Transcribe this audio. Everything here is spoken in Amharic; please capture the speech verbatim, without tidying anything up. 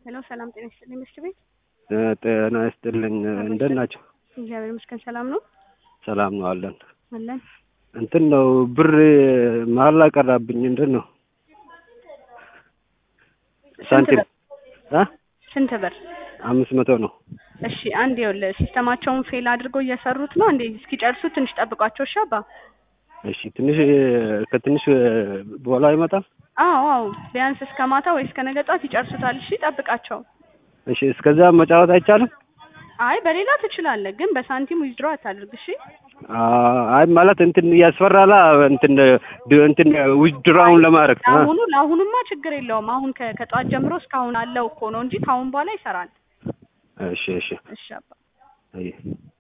ሄሎ ሰላም ጤና ይስጥልኝ መስት ቤት ጤና ይስጥልኝ እንደት ናችሁ? እግዚአብሔር ይመስገን ሰላም ነው። ሰላም ነው አለን አለን እንትን ነው ብር መሀል ላይ ቀረብኝ እንትን ነው ሳንቲም አ ስንት ብር? አምስት መቶ ነው። እሺ አንድ ይኸውልህ ሲስተማቸውን ፌል አድርገው እየሰሩት ነው እንዴ እስኪጨርሱ ትንሽ ጠብቋቸው እሺ አባ። እሺ ትንሽ ከትንሽ በኋላ ይመጣል? አዎ አዎ ቢያንስ እስከ ማታ ወይ እስከ ነገ ጠዋት ይጨርሱታል። እሺ ጠብቃቸው። እሺ እስከዛ መጫወት አይቻልም? አይ በሌላ ትችላለህ ግን በሳንቲም ዊዝድሮ አታድርግ እሺ። አይ ማለት እንትን ያስፈራላ እንትን እንትን ዊዝድሮውን ለማድረግ አሁኑ ለአሁኑማ ችግር የለውም። አሁን ከጠዋት ጀምሮ እስካሁን አለው እኮ ነው እንጂ ካሁን በኋላ ይሰራል። እሺ እሺ እሺ አባ። አይ